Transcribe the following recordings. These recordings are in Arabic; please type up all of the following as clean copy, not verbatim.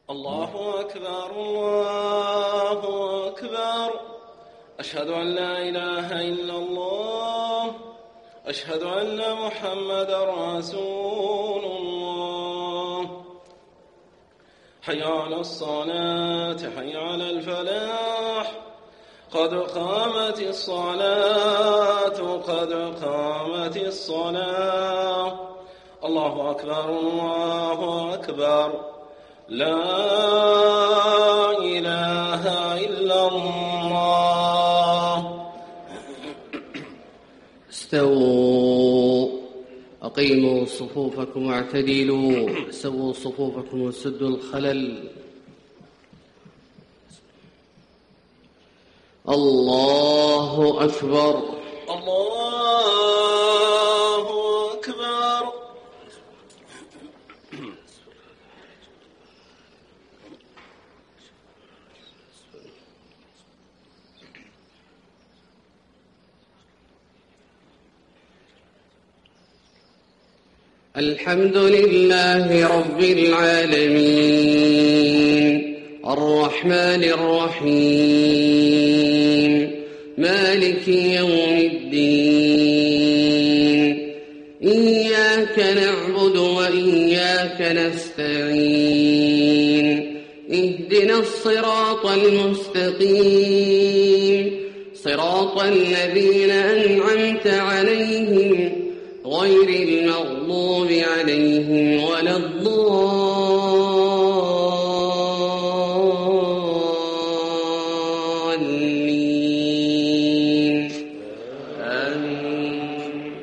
الله أكبر الله أكبر. أشهد أن لا إله إلا الله. أشهد أن محمدا رسول الله. حي على الصلاة حي على الفلاح. قد قامت الصلاة قد قامت الصلاة. الله أكبر الله أكبر. لا إله إلا الله. استووا، أقيموا صفوفكم واعتدلوا، سووا صفوفكم وسدوا الخلل. الله أكبر الله أكبر. الحمد لله رب العالمين، الرحمن الرحيم، مالك يوم الدين. إياك نعبد وإياك نستعين. اهدنا الصراط المستقيم، صراط الذين أنعمت عليهم غير المغضوب عليهم ولا الضالين. آمين.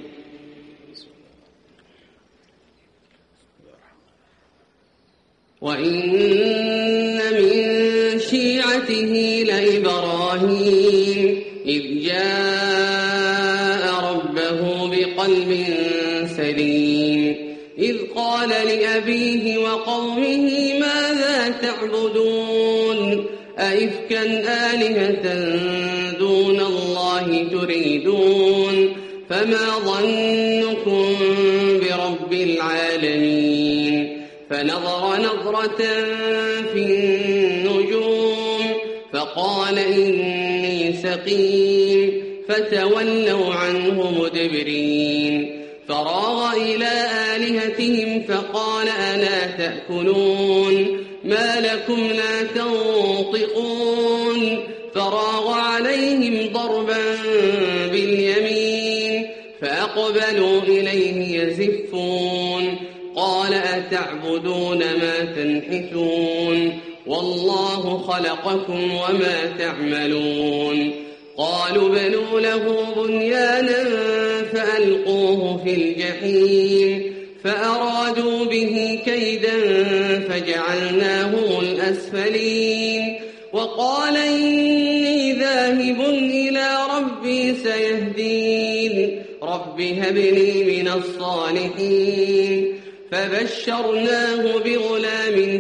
وإن من شيعته لإبراهيم إذ جاء ربه بقلب سليم، إذ قال لأبيه وقومه ماذا تعبدون؟ أئفكا آلهة دون الله تريدون؟ فما ظنكم برب العالمين؟ فنظر نظرة في النجوم فقال إني سقيم، فتولوا عنه مدبرين. فراغ إلى آلهتهم فقال ألا تأكلون؟ ما لكم لا تنطقون؟ فراغ عليهم ضربا باليمين فأقبلوا إليه يزفون. قال أتعبدون ما تنحتون؟ والله خلقكم وما تعملون. قالوا بنوا له بنيانا فألقوه في الجحيم، فأرادوا به كيدا فجعلناهم الأسفلين. وقال إني ذاهب إلى ربي سيهدين، رب هب لي من الصالحين. فبشرناه بغلام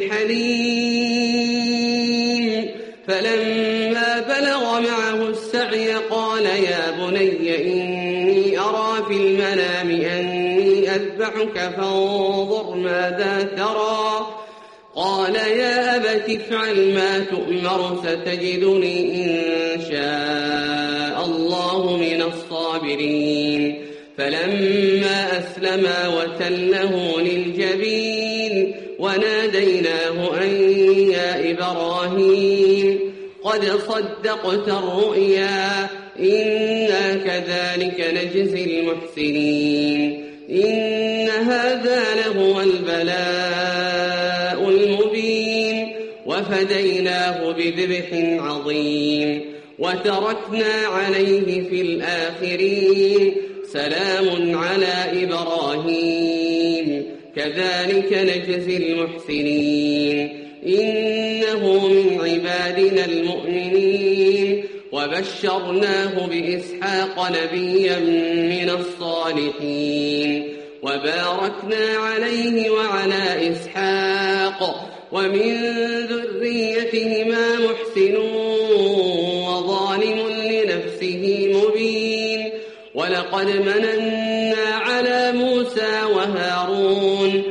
حليم، فلما بلغ معه السعي قال يا بني إني أرى في المنام أني أذبحك فانظر ماذا ترى؟ قال يا أبت افعل ما تؤمر ستجدني إن شاء الله من الصابرين. فلما أسلما وتله للجبين وناديناه أن يا إبراهيم قد صدقت الرؤيا إنا كذلك نجزي المحسنين. إن هذا لهو البلاء المبين. وفديناه بذبح عظيم وتركنا عليه في الآخرين. سلام على إبراهيم كذلك نجزي المحسنين. إنه من عبادنا المؤمنين. وبشرناه بإسحاق نبيا من الصالحين. وباركنا عليه وعلى إسحاق ومن ذريتهما محسن وظالم لنفسه مبين. ولقد مننا على موسى وهارون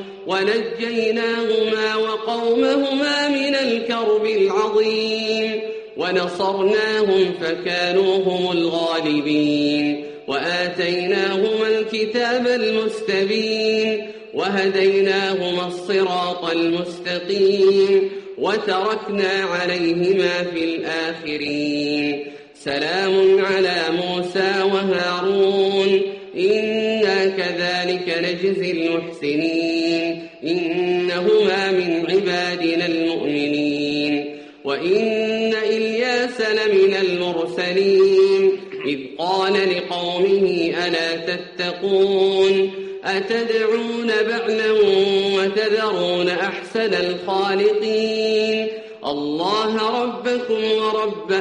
ونجيناهما وقومهما من الكرب العظيم ونصرناهم فكانوا هم الغالبين وآتيناهما الكتاب المستبين وهديناهما الصراط المستقيم وتركنا عليهما في الآخرين سلام على موسى وهارون إنا كذلك نجزي المحسنين إنهما من عبادنا المؤمنين وإن إلياس لمن المرسلين إذ قال لقومه ألا تتقون أتدعون بعلا وتذرون أحسن الخالقين الله ربكم ورب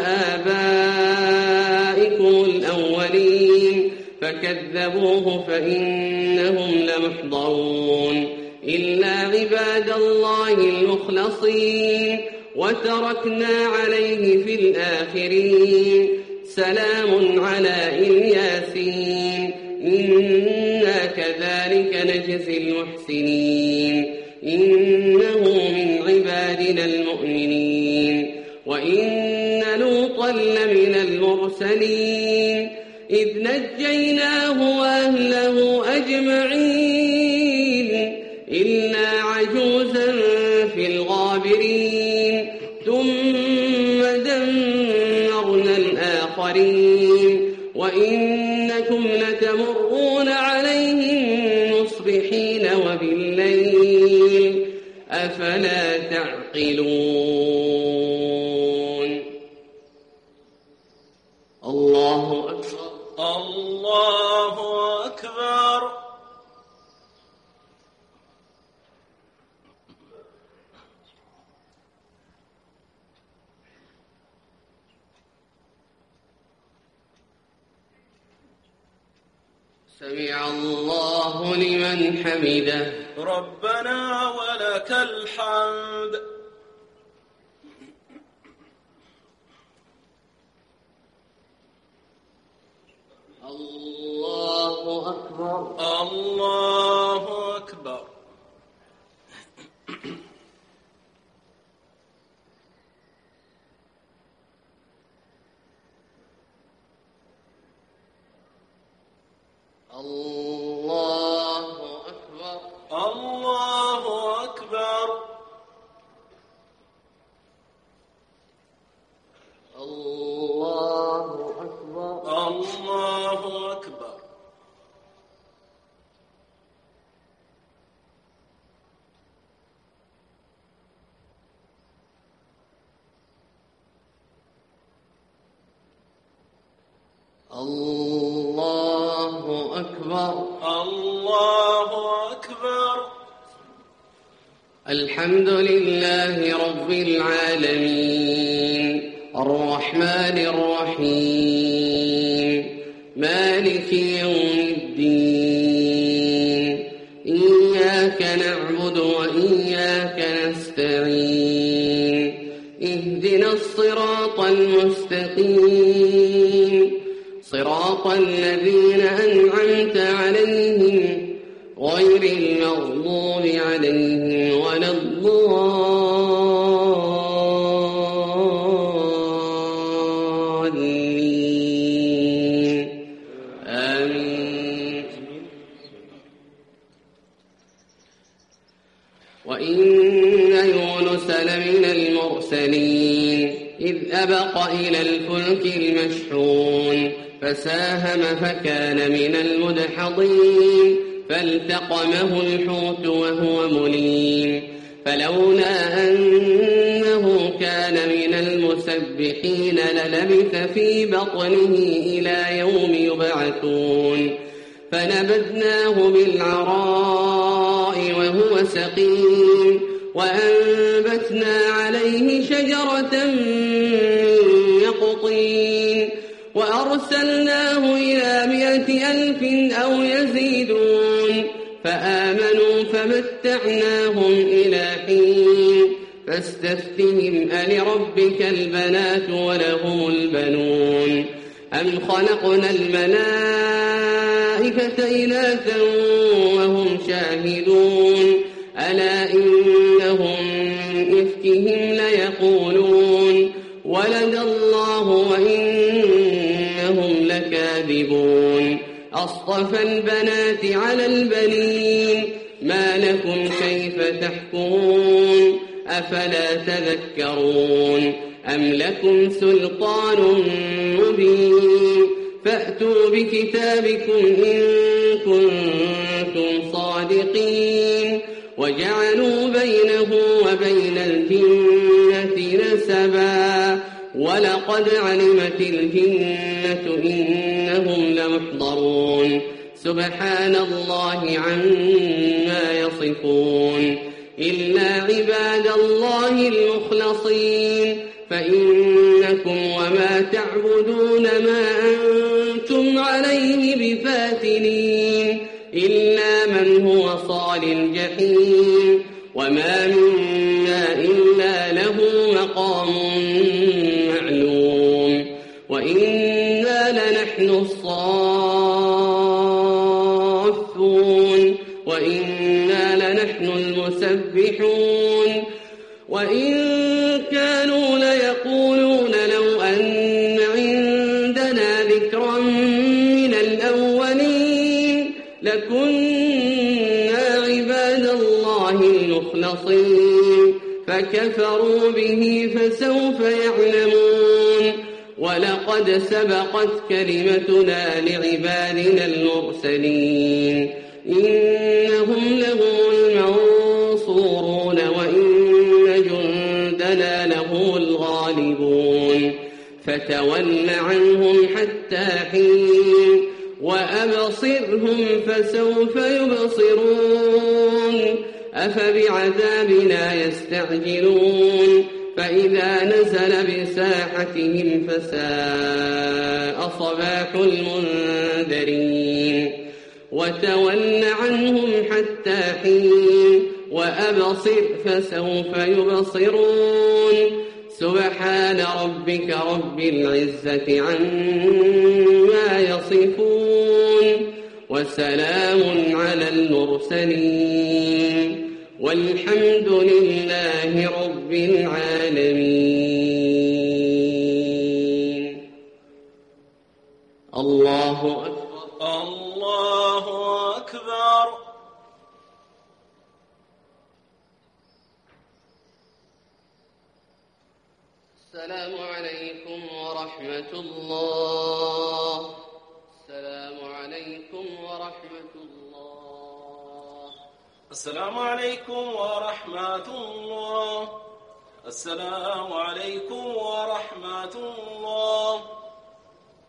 آبائكم الأولين فكذبوه فإنهم لمحضرون إلا عباد الله المخلصين وتركنا عليه في الآخرين سلام على الياسين إنا كذلك نجزي المحسنين إنه من عبادنا المؤمنين وإن لوطا لمن المرسلين إذ نجيناه وأهله أجمعين إلا عجوزا في الغابرين ثم دمرنا الآخرين وإنكم لتمرون عليهم مصبحين وبالليل أفلا تعقلون الله أكبر الله أكبر سمع الله لمن حمده ربنا ولك الحمد الله أكبر الله أكبر الله أكبر الله أكبر الله أكبر الله أكبر الله أكبر الله أكبر الحمد لله رب العالمين الرحمن الرحيم مالك يوم الدين إياك نعبد وإياك نستعين اهدنا الصراط المستقيم صراط الذين أنعمت عليهم غير المغضوب عليهم ولا الضالين آمين وإن يونس لمن المرسلين إذ أبق إلى الفلك المشحون فساهم فكان من المدحضين فالتقمه الحوت وهو مليم فلولا أنه كان من المسبحين للبث في بطنه إلى يوم يبعثون فنبذناه بالعراء وهو سقيم وأنبتنا عليه شجرة من يقطين وأرسلناه إلى 100,000 أو يزيدون فآمنوا فمتعناهم إلى حين فاستفتهم ألربك البنات ولهم البنون أم خلقنا الملائكة إناثا وهم شاهدون ألا إنهم إفكهم ليقولون ولد الله وإنهم لكاذبون أصطفى البنات على البنين ما لكم كيف تحكمون أفلا تذكرون أم لكم سلطان مبين فأتوا بكتابكم إن كنتم صادقين وجعلوا بينه وبين الجنة نسبا ولقد علمت الجنة إنهم لمحضرون سبحان الله عما يصفون إلا عباد الله المخلصين فإنكم وما تعبدون ما أنتم عليه بفاتنين إلا من هو صال الجحيم وما منا إلا له مقام معلوم وإنا لنحن الصافون وإنا لنحن المسبحون وإن كانوا ليقولون لو أن عندنا ذكرا من الأولين لكنا عباد الله المخلصين فكفروا به فسوف يعلمون ولقد سبقت كلمتنا لعبادنا المرسلين إنهم لهم المنصورون وإن جندنا لهم الغالبون فتول عنهم حتى حين وأبصرهم فسوف يبصرون أفبعذابنا يستعجلون فإذا نزل بساحتهم فساء صباح المنذرين وتول عنهم حتى حين وأبصر فسوف يبصرون سبحان ربك رب العزة عما يصفون وسلام على المرسلين والحمد لله رب العالمين. الله أكبر. الله أكبر. السلام عليكم ورحمة الله. السلام عليكم ورحمة الله. السلام عليكم ورحمة الله. السلام عليكم ورحمة الله.